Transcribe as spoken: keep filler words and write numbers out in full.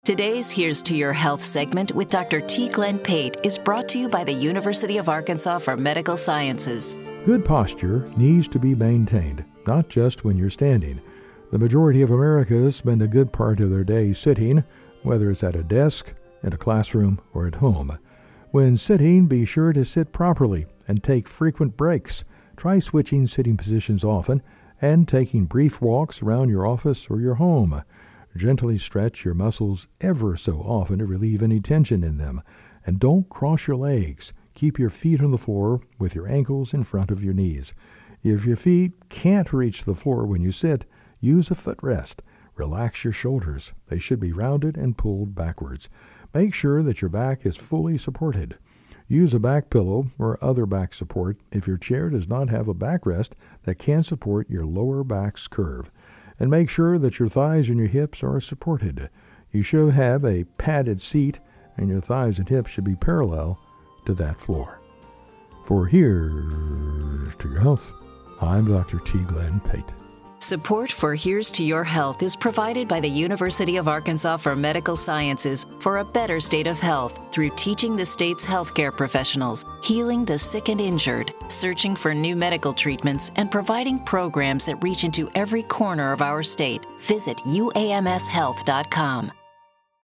Today's Here's to Your Health segment with Doctor T. Glenn Pate is brought to you by the University of Arkansas for Medical Sciences. Good posture needs to be maintained, not just when you're standing. The majority of Americans spend a good part of their day sitting, whether it's at a desk, in a classroom, or at home. When sitting, be sure to sit properly and take frequent breaks. Try switching sitting positions often and taking brief walks around your office or your home. Gently stretch your muscles ever so often to relieve any tension in them. And don't cross your legs. Keep your feet on the floor with your ankles in front of your knees. If your feet can't reach the floor when you sit, use a footrest. Relax your shoulders. They should be rounded and pulled backwards. Make sure that your back is fully supported. Use a back pillow or other back support if your chair does not have a backrest that can support your lower back's curve. And make sure that your thighs and your hips are supported. You should have a padded seat, and your thighs and hips should be parallel to that floor. For Here's to Your Health, I'm Doctor T. Glenn Pate. Support for Here's to Your Health is provided by the University of Arkansas for Medical Sciences for a better state of health through teaching the state's healthcare professionals, healing the sick and injured, searching for new medical treatments, and providing programs that reach into every corner of our state. Visit U A M S health dot com.